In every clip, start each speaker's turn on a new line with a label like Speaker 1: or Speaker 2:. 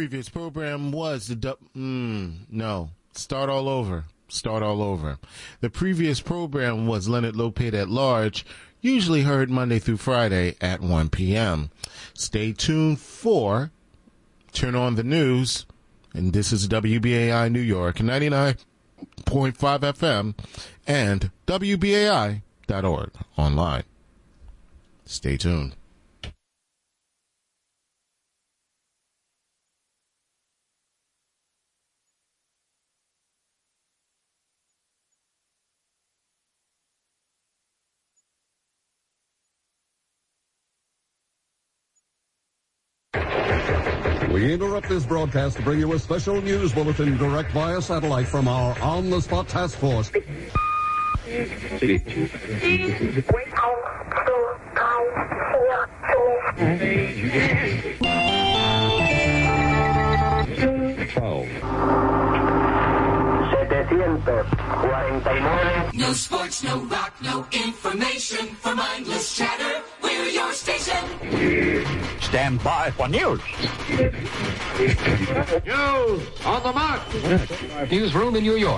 Speaker 1: previous program was the no. Start all over. The previous program was Leonard Lopate at Large, usually heard Monday through Friday at 1 p.m. Stay tuned for Turn On the News, and this is WBAI New York, 99.5 FM, and WBAI.org online. Stay tuned.
Speaker 2: We interrupt this broadcast to bring you a special news bulletin direct via satellite from our on-the-spot task force.
Speaker 3: No sports, no rock, no information. For mindless chatter, we're your station.
Speaker 4: Stand by for news.
Speaker 5: News on the mark.
Speaker 4: Newsroom in New York.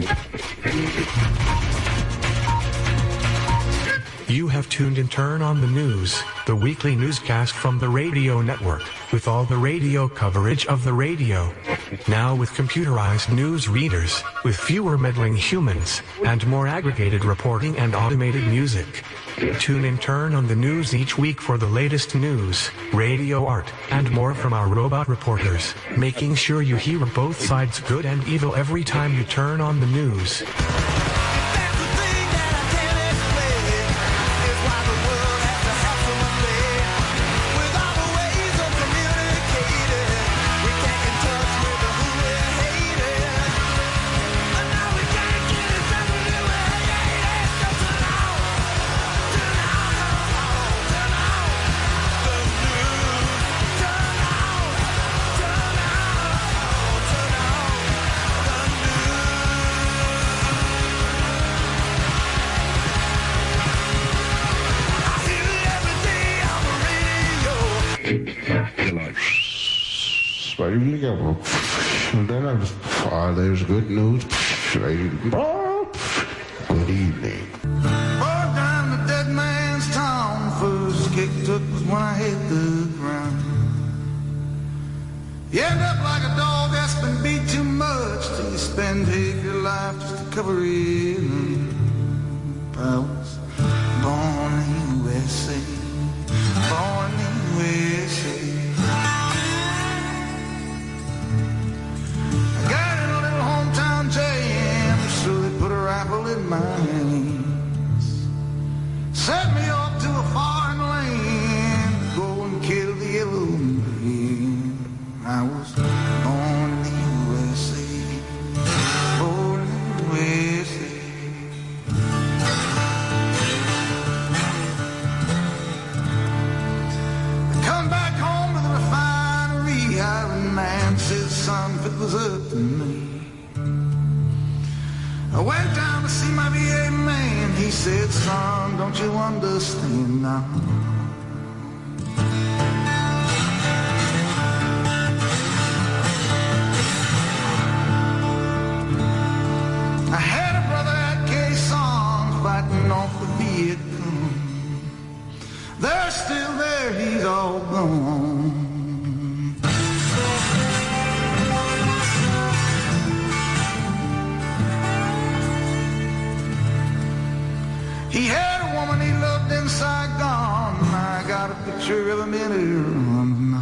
Speaker 6: You have tuned in Turn on the News, the weekly newscast from the radio network, with all the radio coverage of the radio. Now with computerized news readers, with fewer meddling humans, and more aggregated reporting and automated music. Tune in Turn on the News each week for the latest news, radio art, and more from our robot reporters, making sure you hear both sides good and evil every time you turn on the news.
Speaker 7: And then there's good news. Good evening.
Speaker 8: Far down the dead man's town, first kick took was when I hit the ground. You end up like a dog that's been beat too much till you spend half your life just to cover it. I was born in the USA, born in the USA. Rifle in my hands, set me off to a foreign land, go and kill the yellow man. I was born in the USA, born in the USA. I come back home to the refinery, Iron Man says, son, if it was up to me, I went down to see my VA man. He said, son, don't you understand now? I had a brother at Quezon fighting off the Viet Cong. They're still there, he's all gone. He had a woman he loved in Saigon. I got a picture of him in her now.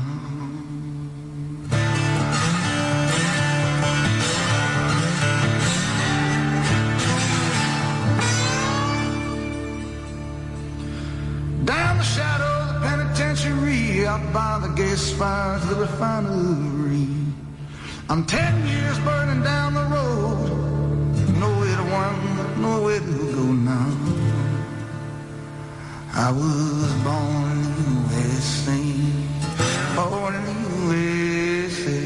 Speaker 8: Down the shadow of the penitentiary, out by the gas fires of the refinery, I'm 10 years burning down the road. Nowhere to run, nowhere to go now. I was born in the USA, born in the USA.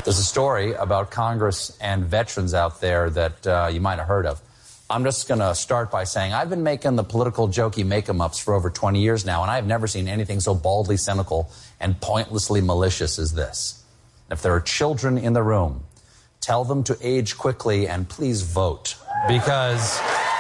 Speaker 9: There's a story about Congress and veterans out there that you might have heard of. I'm just going to start by saying I've been making the political jokey make-em-ups for over 20 years now, and I've never seen anything so baldly cynical and pointlessly malicious as this. If there are children in the room, tell them to age quickly and please vote. Because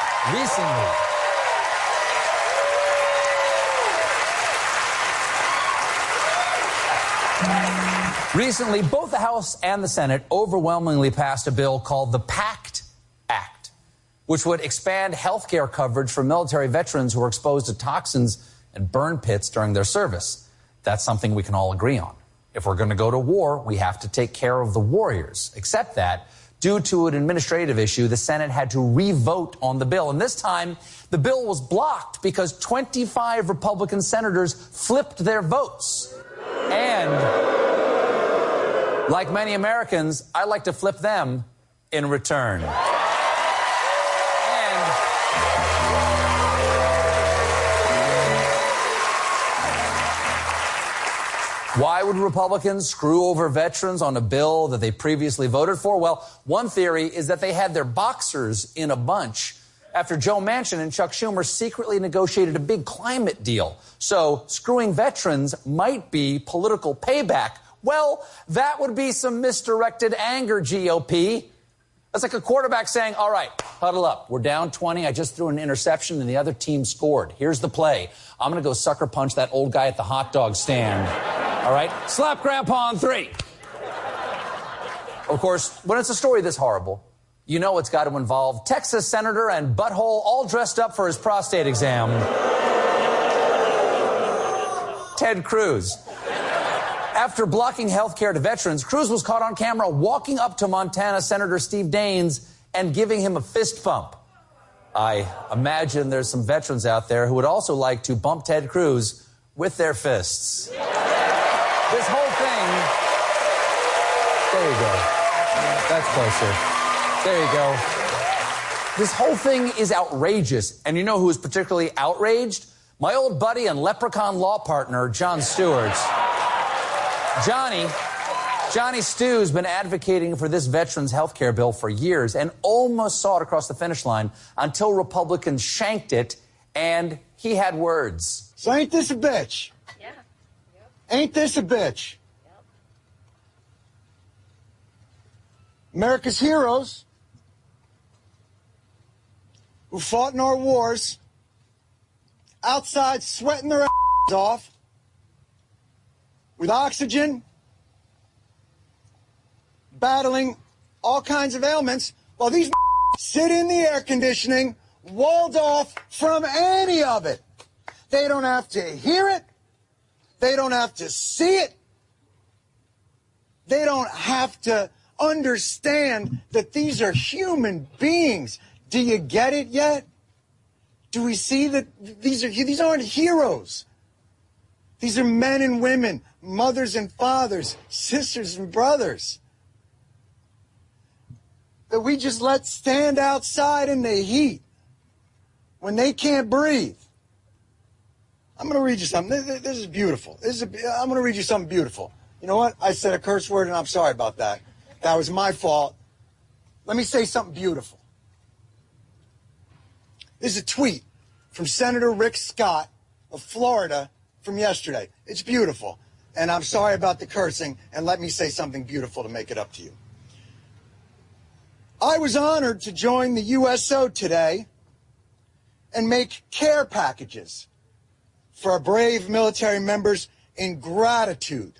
Speaker 9: recently, both the House and the Senate overwhelmingly passed a bill called the PACT Act, which would expand health care coverage for military veterans who were exposed to toxins and burn pits during their service. That's something we can all agree on. If we're going to go to war, we have to take care of the warriors. Except that, due to an administrative issue, the Senate had to re-vote on the bill. And this time, the bill was blocked because 25 Republican senators flipped their votes. And like many Americans, I like to flip them in return. Why would Republicans screw over veterans on a bill that they previously voted for? Well, one theory is that they had their boxers in a bunch after Joe Manchin and Chuck Schumer secretly negotiated a big climate deal. So screwing veterans might be political payback. Well, that would be some misdirected anger, GOP. That's like a quarterback saying, all right, huddle up. We're down 20. I just threw an interception and the other team scored. Here's the play. I'm going to go sucker punch that old guy at the hot dog stand. All right? Slap Grandpa on 3. Of course, when it's a story this horrible, you know it's got to involve Texas senator and butthole all dressed up for his prostate exam, Ted Cruz. After blocking health care to veterans, Cruz was caught on camera walking up to Montana Senator Steve Daines and giving him a fist bump. I imagine there's some veterans out there who would also like to bump Ted Cruz with their fists. This whole thing... There you go. That's closer. There you go. This whole thing is outrageous. And you know who is particularly outraged? My old buddy and leprechaun law partner, Jon Stewart. Johnny Stew's been advocating for this veterans health care bill for years and almost saw it across the finish line until Republicans shanked it, and he had words.
Speaker 10: So ain't this a bitch?
Speaker 11: Yeah. Yep.
Speaker 10: Ain't this a bitch?
Speaker 11: Yep.
Speaker 10: America's heroes who fought in our wars outside sweating their asses off with oxygen, battling all kinds of ailments, while these sit in the air conditioning, walled off from any of it. They don't have to hear it. They don't have to see it. They don't have to understand that these are human beings. Do you get it yet? Do we see that these aren't heroes? These are men and women, mothers and fathers, sisters and brothers that we just let stand outside in the heat when they can't breathe. I'm going to read you something. This is beautiful. I'm going to read you something beautiful. You know what? I said a curse word, and I'm sorry about that. That was my fault. Let me say something beautiful. This is a tweet from Senator Rick Scott of Florida from yesterday. It's beautiful. And I'm sorry about the cursing, and let me say something beautiful to make it up to you. I was honored to join the USO today and make care packages for our brave military members in gratitude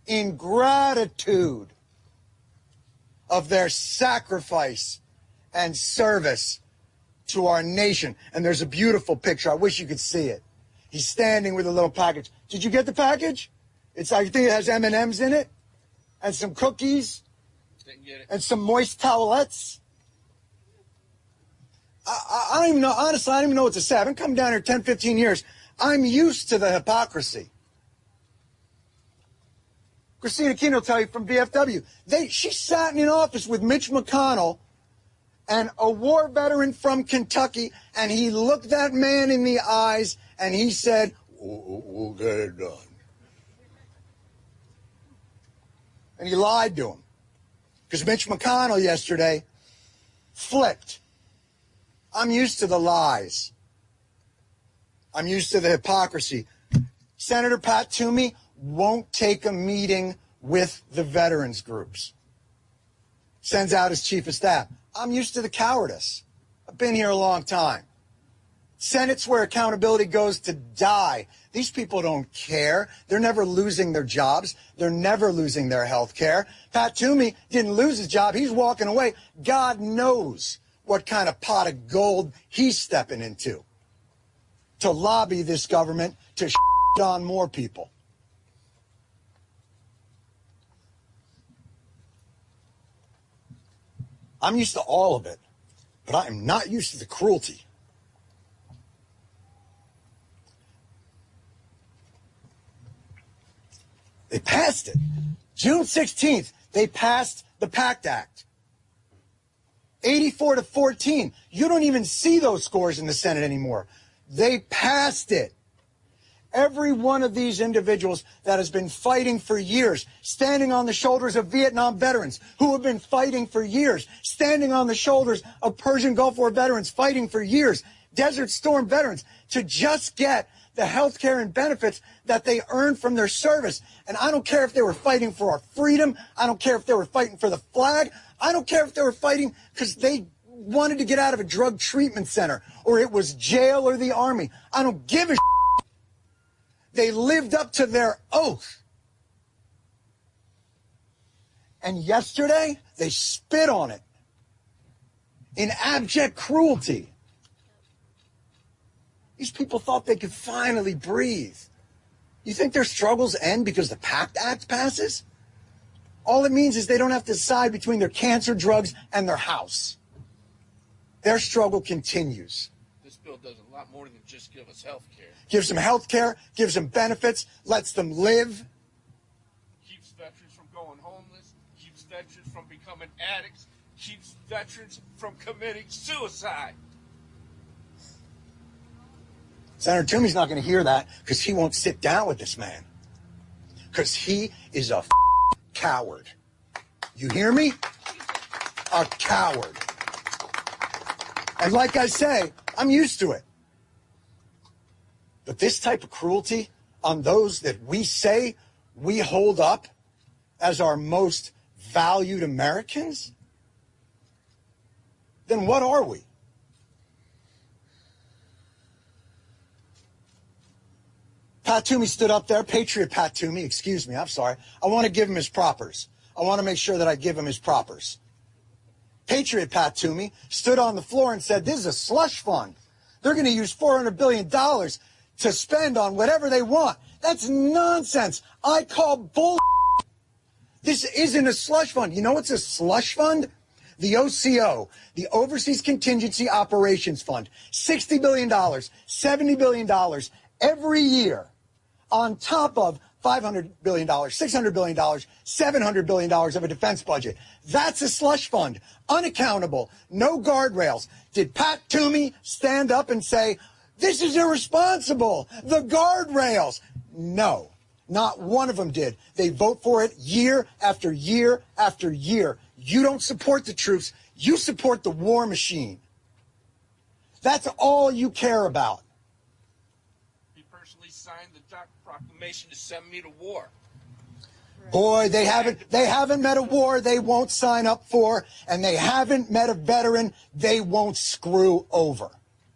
Speaker 10: of their sacrifice and service to our nation. And there's a beautiful picture. I wish you could see it. He's standing with a little package. Did you get the package? I think it has M&Ms in it and some cookies and some moist towelettes. I don't even know, honestly, I don't even know what to say. I've been coming down here 10, 15 years. I'm used to the hypocrisy. Christina Keene will tell you from VFW. She sat in an office with Mitch McConnell and a war veteran from Kentucky, and he looked that man in the eyes and he said, we'll get it done. And he lied to him. Because Mitch McConnell yesterday flipped. I'm used to the lies. I'm used to the hypocrisy. Senator Pat Toomey won't take a meeting with the veterans groups. Sends out his chief of staff. I'm used to the cowardice. I've been here a long time. Senate's where accountability goes to die. These people don't care. They're never losing their jobs. They're never losing their health care. Pat Toomey didn't lose his job. He's walking away. God knows what kind of pot of gold he's stepping into to lobby this government to shit on more people. I'm used to all of it, but I am not used to the cruelty. They passed it. June 16th, they passed the PACT Act. 84-14. You don't even see those scores in the Senate anymore. They passed it. Every one of these individuals that has been fighting for years, standing on the shoulders of Vietnam veterans who have been fighting for years, standing on the shoulders of Persian Gulf War veterans fighting for years, Desert Storm veterans, to just get the health care and benefits that they earned from their service. And I don't care if they were fighting for our freedom. I don't care if they were fighting for the flag. I don't care if they were fighting because they wanted to get out of a drug treatment center or it was jail or the army. I don't give a shit. They lived up to their oath. And yesterday, they spit on it in abject cruelty. These people thought they could finally breathe. You think their struggles end because the PACT Act passes? All it means is they don't have to decide between their cancer drugs and their house. Their struggle continues.
Speaker 5: This bill does a lot more than just give us health care.
Speaker 10: Gives them health care, gives them benefits, lets them live.
Speaker 5: Keeps veterans from going homeless, keeps veterans from becoming addicts, keeps veterans from committing suicide.
Speaker 10: Senator Toomey's not going to hear that because he won't sit down with this man. Because he is a coward. You hear me? A coward. And like I say, I'm used to it. But this type of cruelty on those that we say we hold up as our most valued Americans, then what are we? Pat Toomey stood up there, Patriot Pat Toomey, excuse me, I'm sorry. I want to give him his propers. I want to make sure that I give him his propers. Patriot Pat Toomey stood on the floor and said, this is a slush fund. They're going to use $400 billion to spend on whatever they want. That's nonsense. I call bull. This isn't a slush fund. You know what's a slush fund? The OCO, the Overseas Contingency Operations Fund, $60 billion, $70 billion every year on top of $500 billion, $600 billion, $700 billion of a defense budget. That's a slush fund, unaccountable, no guardrails. Did Pat Toomey stand up and say, this is irresponsible, the guardrails? No, not one of them did. They vote for it year after year after year. You don't support the troops, you support the war machine. That's all you care about.
Speaker 5: Signed the Dock Proclamation to send me to war.
Speaker 10: Boy, they haven't met a war they won't sign up for, and they haven't met a veteran they won't screw over.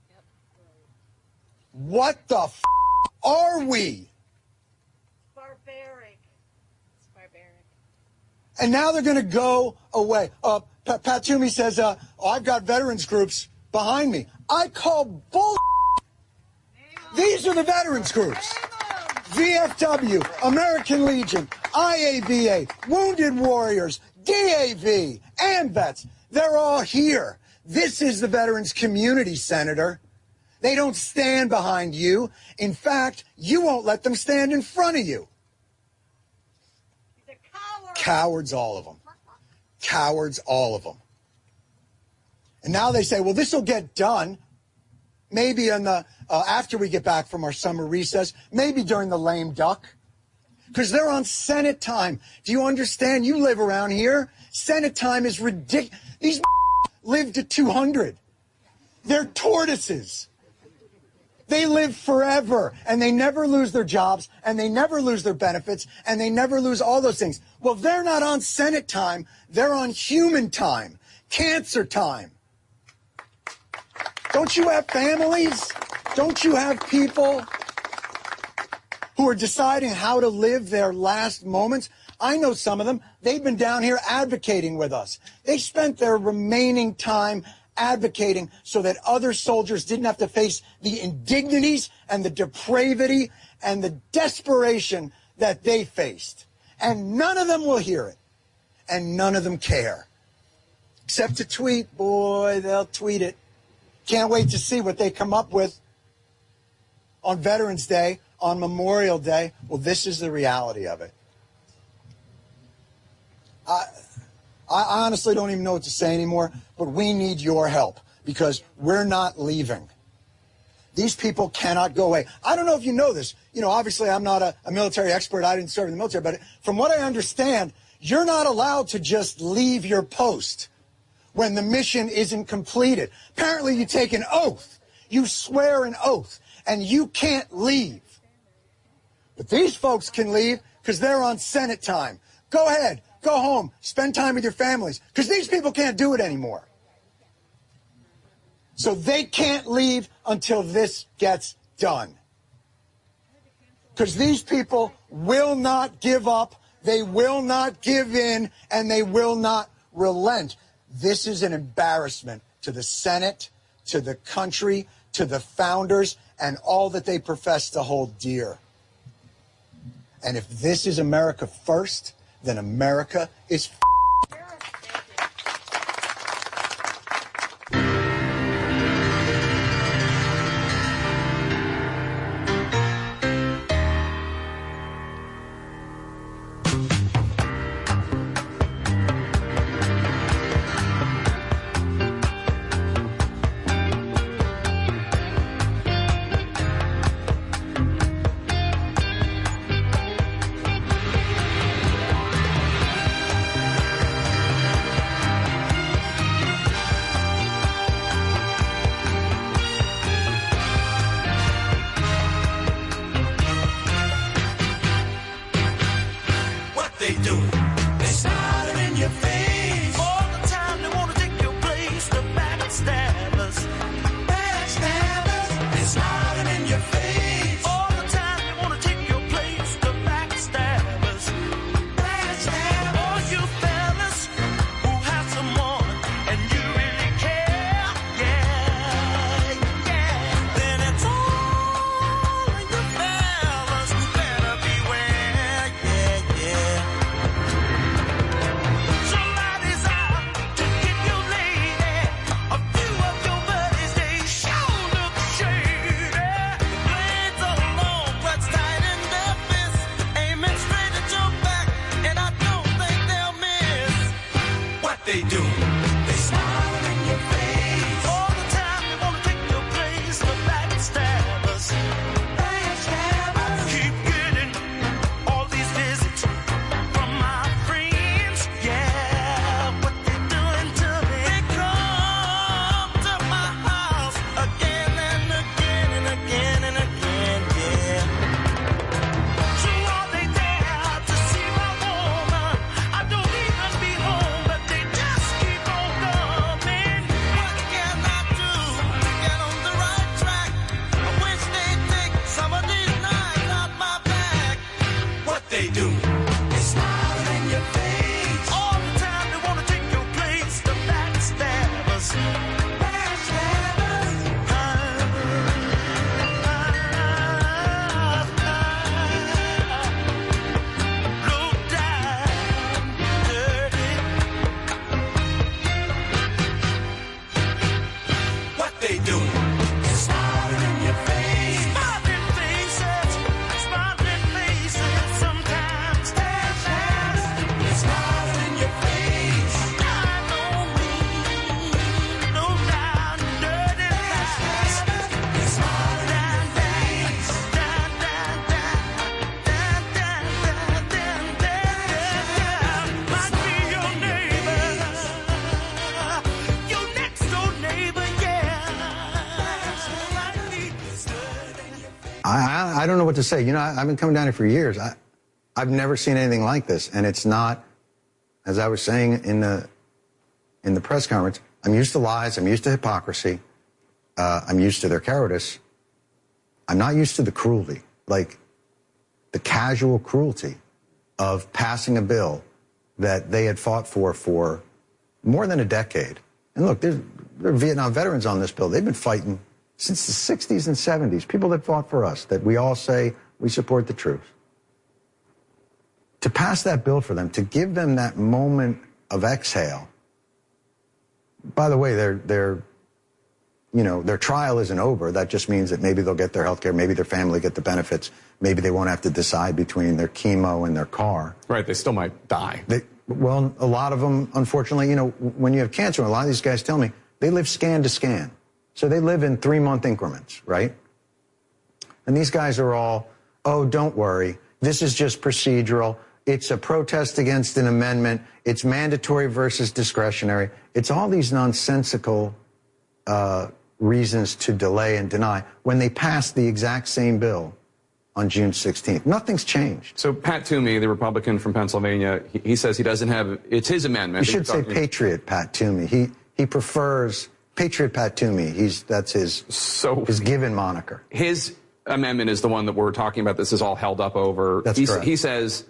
Speaker 10: What the are we?
Speaker 11: Barbaric. It's barbaric.
Speaker 10: And now they're going to go away. Pat Toomey says, I've got veterans groups behind me. I call bull. These are the veterans groups. VFW, American Legion, IAVA, Wounded Warriors, DAV, AMVETS. They're all here. This is the veterans community, Senator. They don't stand behind you. In fact, you won't let them stand in front of you.
Speaker 11: He's a coward.
Speaker 10: Cowards, all of them. Cowards, all of them. And now they say, well, this will get done. Maybe in the after we get back from our summer recess, maybe during the lame duck, because they're on Senate time. Do you understand? You live around here. Senate time is ridiculous. These live to 200. They're tortoises. They live forever, and they never lose their jobs, and they never lose their benefits, and they never lose all those things. Well, they're not on Senate time. They're on human time, cancer time. Don't you have families? Don't you have people who are deciding how to live their last moments? I know some of them. They've been down here advocating with us. They spent their remaining time advocating so that other soldiers didn't have to face the indignities and the depravity and the desperation that they faced. And none of them will hear it. And none of them care. Except to tweet. Boy, they'll tweet it. Can't wait to see what they come up with on Veterans Day, on Memorial Day. Well, this is the reality of it. I honestly don't even know what to say anymore, but we need your help because we're not leaving. These people cannot go away. I don't know if you know this. You know, obviously I'm not a military expert. I didn't serve in the military, but from what I understand, you're not allowed to just leave your post when the mission isn't completed. Apparently you take an oath. You swear an oath, and you can't leave. But these folks can leave because they're on Senate time. Go ahead. Go home. Spend time with your families. Because these people can't do it anymore. So they can't leave until this gets done. Because these people will not give up. They will not give in. And they will not relent. This is an embarrassment to the Senate, to the country, to the founders, and all that they profess to hold dear. And if this is America first, then America is
Speaker 12: I don't know what to say. You know, I've been coming down here for years. I've never seen anything like this, and it's not, as I was saying in the press conference, I'm used to lies, I'm used to hypocrisy, I'm used to their cowardice. I'm not used to the cruelty, like the casual cruelty of passing a bill that they had fought for more than a decade. And look, there are Vietnam veterans on this bill. They've been fighting since the 60s and 70s, people that fought for us, that we all say we support the troops. To pass that bill for them, to give them that moment of exhale. By the way, their trial isn't over. That just means that maybe they'll get their health care, maybe their family get the benefits, maybe they won't have to decide between their chemo and their car.
Speaker 13: Right, they still might die.
Speaker 12: Well, a lot of them, unfortunately, you know, when you have cancer, a lot of these guys tell me, they live scan to scan. So they live in 3-month increments, right? And these guys are all, oh, don't worry, this is just procedural. It's a protest against an amendment. It's mandatory versus discretionary. It's all these nonsensical reasons to delay and deny when they pass the exact same bill on June 16th. Nothing's changed.
Speaker 13: So Pat Toomey, the Republican from Pennsylvania, he says he doesn't have, it's his amendment.
Speaker 12: You should say Patriot Pat Toomey. He prefers Patriot Pat Toomey. That's his given moniker.
Speaker 13: His amendment is the one that we're talking about. This is all held up over.
Speaker 12: That's correct.
Speaker 13: He says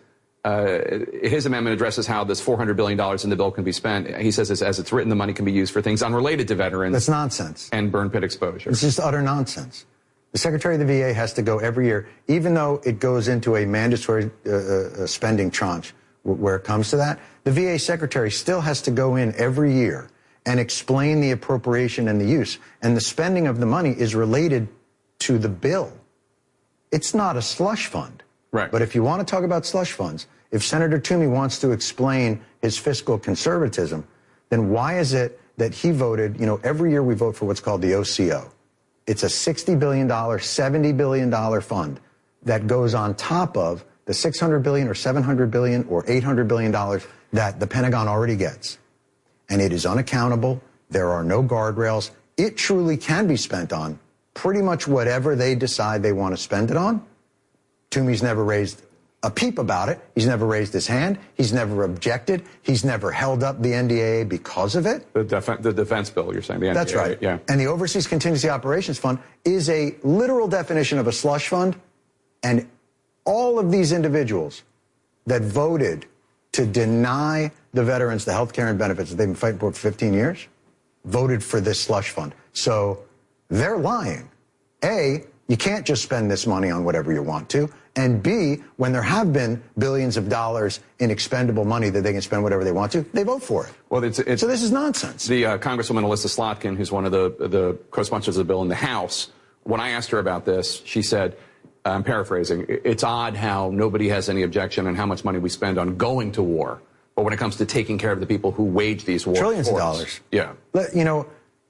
Speaker 13: his amendment addresses how this $400 billion in the bill can be spent. He says as it's written, the money can be used for things unrelated to veterans.
Speaker 12: That's nonsense.
Speaker 13: And burn pit exposure.
Speaker 12: It's just utter nonsense. The Secretary of the VA has to go every year, even though it goes into a mandatory spending tranche where it comes to that. The VA Secretary still has to go in every year and explain the appropriation and the use. And the spending of the money is related to the bill. It's not a slush fund.
Speaker 13: Right.
Speaker 12: But if you want to talk about slush funds, if Senator Toomey wants to explain his fiscal conservatism, then why is it that he voted, you know, every year we vote for what's called the OCO. It's a $60 billion, $70 billion fund that goes on top of the $600 billion or $700 billion or $800 billion that the Pentagon already gets. And it is unaccountable. There are no guardrails. It truly can be spent on pretty much whatever they decide they want to spend it on. Toomey's never raised a peep about it. He's never raised his hand. He's never objected. He's never held up the NDAA because of it.
Speaker 13: The defense bill, you're saying, the NDAA.
Speaker 12: That's right.
Speaker 13: Yeah.
Speaker 12: And the Overseas Contingency Operations Fund is a literal definition of a slush fund. And all of these individuals that voted to deny the veterans the health care and benefits that they've been fighting for 15 years voted for this slush fund. So they're lying. A, you can't just spend this money on whatever you want to. And B, when there have been billions of dollars in expendable money that they can spend whatever they want to, they vote for it.
Speaker 13: Well,
Speaker 12: so this is nonsense.
Speaker 13: The Congresswoman Alyssa Slotkin, who's one of the co-sponsors of the bill in the House, when I asked her about this, she said, I'm paraphrasing, it's odd how nobody has any objection on how much money we spend on going to war. But when it comes to taking care of the people who wage these wars.
Speaker 12: Trillions of dollars.
Speaker 13: Yeah.
Speaker 12: You know,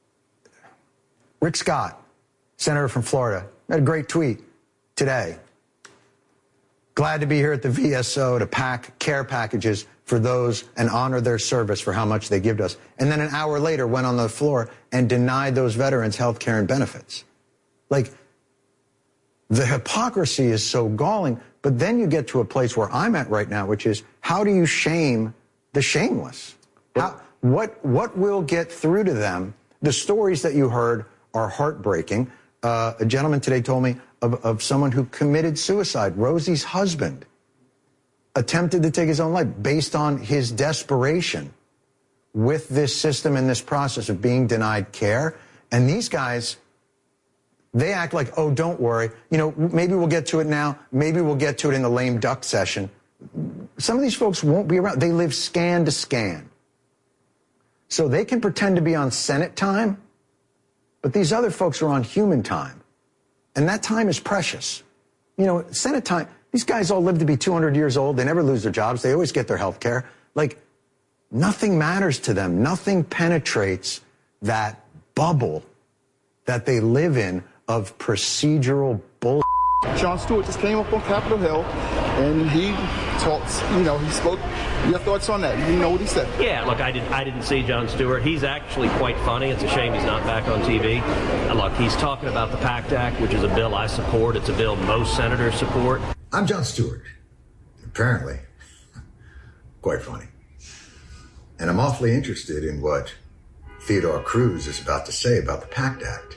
Speaker 12: Rick Scott, senator from Florida, had a great tweet today. Glad to be here at the VSO to pack care packages for those and honor their service for how much they give to us. And then an hour later went on the floor and denied those veterans health care and benefits. Like, the hypocrisy is so galling, but then you get to a place where I'm at right now, which is, how do you shame the shameless? What will get through to them? The stories that you heard are heartbreaking. A gentleman today told me of someone who committed suicide. Rosie's husband attempted to take his own life based on his desperation with this system and this process of being denied care. And these guys, they act like, oh, don't worry. You know, maybe we'll get to it now. Maybe we'll get to it in the lame duck session. Some of these folks won't be around. They live scan to scan. So they can pretend to be on Senate time, but these other folks are on human time. And that time is precious. You know, Senate time, these guys all live to be 200 years old. They never lose their jobs. They always get their health care. Like, nothing matters to them. Nothing penetrates that bubble that they live in of procedural bull.
Speaker 14: Jon Stewart just came up on Capitol Hill, and he talks, he spoke. Your thoughts on that? You know what he said?
Speaker 15: Yeah, look, I didn't see Jon Stewart. He's actually quite funny. It's a shame he's not back on TV. Look, he's talking about the PACT Act, which is a bill I support. It's a bill most senators support.
Speaker 16: I'm Jon Stewart. Apparently. Quite funny. And I'm awfully interested in what Theodore Cruz is about to say about the PACT Act.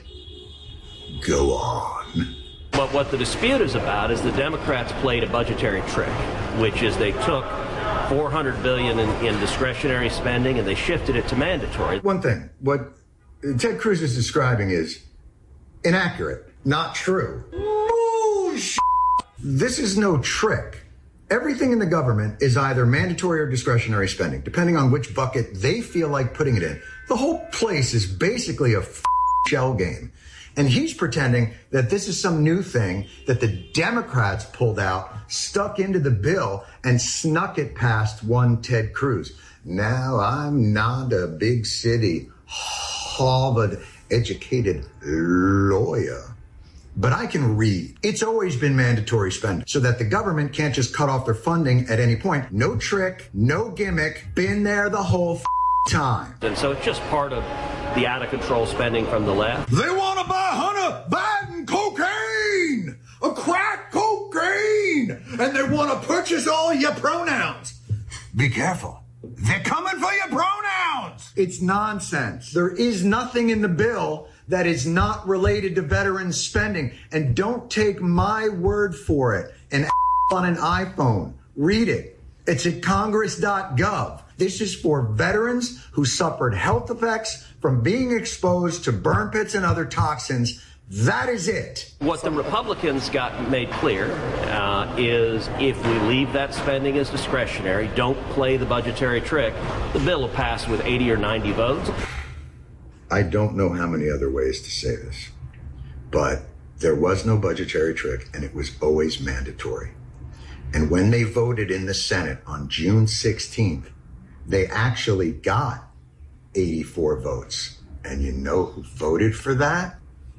Speaker 16: Go on.
Speaker 15: But what the dispute is about is the Democrats played a budgetary trick, which is they took $400 billion in discretionary spending and they shifted it to mandatory.
Speaker 16: One thing, what Ted Cruz is describing is inaccurate, not true. Bullshit. This is no trick. Everything in the government is either mandatory or discretionary spending, depending on which bucket they feel like putting it in. The whole place is basically a shell game. And he's pretending that this is some new thing that the Democrats pulled out, stuck into the bill, and snuck it past one Ted Cruz. Now, I'm not a big city, Harvard-educated lawyer, but I can read. It's always been mandatory spending so that the government can't just cut off their funding at any point. No trick, no gimmick, been there the whole time.
Speaker 15: And so it's just part of the out-of-control spending from the left.
Speaker 16: They want to buy Hunter Biden cocaine, a crack cocaine, and they want to purchase all your pronouns. Be careful. They're coming for your pronouns. It's nonsense. There is nothing in the bill that is not related to veterans spending. And don't take my word for it. An on an iPhone. Read it. It's at congress.gov. This is for veterans who suffered health effects from being exposed to burn pits and other toxins. That is it.
Speaker 15: What the Republicans got made clear is if we leave that spending as discretionary, don't play the budgetary trick, the bill will pass with 80 or 90 votes.
Speaker 16: I don't know how many other ways to say this, but there was no budgetary trick, and it was always mandatory. And when they voted in the Senate on June 16th, they actually got 84 votes. And you know who voted for that?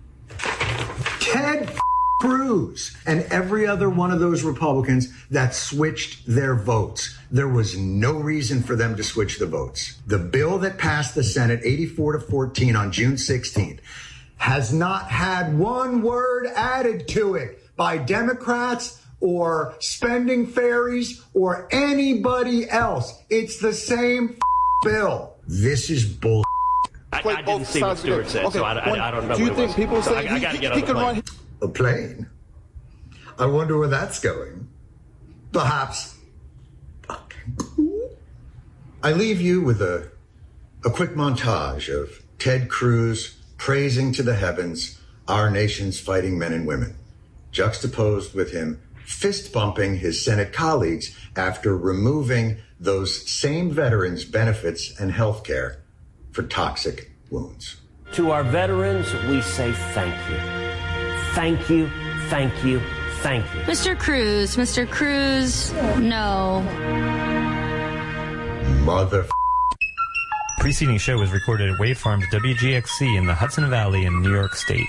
Speaker 16: Ted Cruz and every other one of those Republicans that switched their votes. There was no reason for them to switch the votes. The bill that passed the Senate 84-14 on June 16th has not had one word added to it by Democrats or spending fairies or anybody else. It's the same bill. This is bull.
Speaker 15: I didn't see what Stewart said, so I don't know. Do you think people say I got to get on the plane?
Speaker 16: A plane? I wonder where that's going. Perhaps. I leave you with a quick montage of Ted Cruz praising to the heavens our nation's fighting men and women, juxtaposed with him fist bumping his Senate colleagues after removing those same veterans' benefits and health care for toxic wounds.
Speaker 15: To our veterans, we say thank you. Thank you, thank you, thank you.
Speaker 17: Mr. Cruz, no.
Speaker 16: Mother.
Speaker 18: Preceding show was recorded at Wave Farms WGXC in the Hudson Valley in New York State.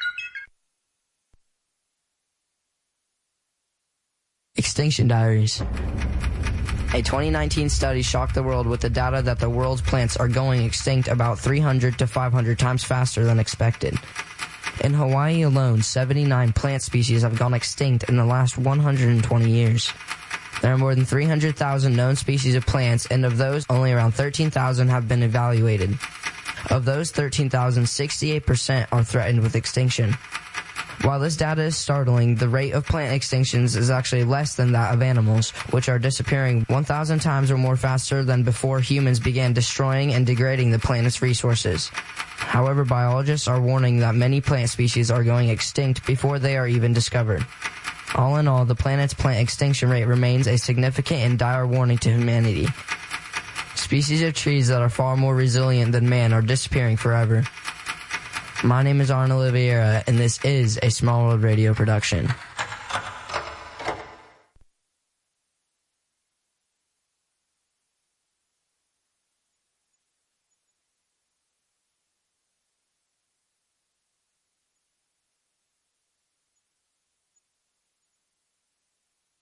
Speaker 19: Extinction Diaries. A 2019 study shocked the world with the data that the world's plants are going extinct about 300 to 500 times faster than expected. In Hawaii alone, 79 plant species have gone extinct in the last 120 years. There are more than 300,000 known species of plants, and of those, only around 13,000 have been evaluated. Of those 13,000, 68% are threatened with extinction. While this data is startling, the rate of plant extinctions is actually less than that of animals, which are disappearing 1,000 times or more faster than before humans began destroying and degrading the planet's resources. However, biologists are warning that many plant species are going extinct before they are even discovered. All in all, the planet's plant extinction rate remains a significant and dire warning to humanity. Species of trees that are far more resilient than man are disappearing forever. My name is Arnold Oliveira, and this is a Small World Radio production.